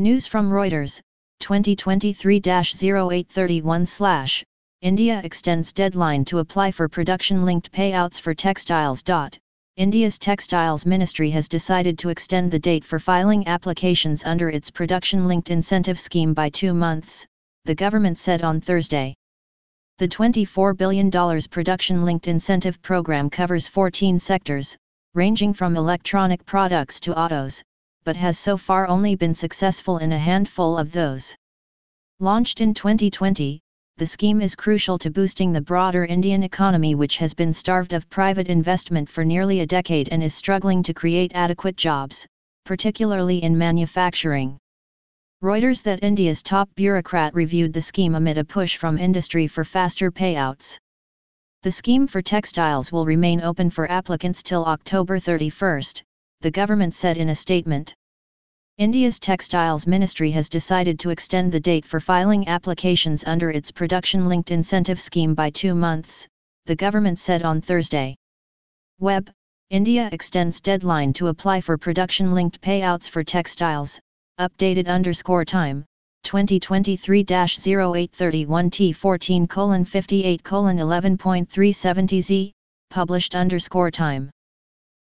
News from Reuters, 2023-0831/, India extends deadline to apply for production-linked payouts for textiles. India's Textiles Ministry has decided to extend the date for filing applications under its Production-Linked Incentive Scheme by 2 months, the government said on Thursday. The $24 billion Production-Linked Incentive Program covers 14 sectors, ranging from electronic products to autos, but has so far only been successful in a handful of those. Launched in 2020, the scheme is crucial to boosting the broader Indian economy, which has been starved of private investment for nearly a decade and is struggling to create adequate jobs, particularly in manufacturing. Reuters that India's top bureaucrat reviewed the scheme amid a push from industry for faster payouts. The scheme for textiles will remain open for applicants till October 31, the government said in a statement. India's Textiles Ministry has decided to extend the date for filing applications under its Production-Linked Incentive Scheme by 2 months, the government said on Thursday. Web, India extends deadline to apply for production-linked payouts for textiles, updated _time, 2023-0831 T14:58:11.370Z, published _time.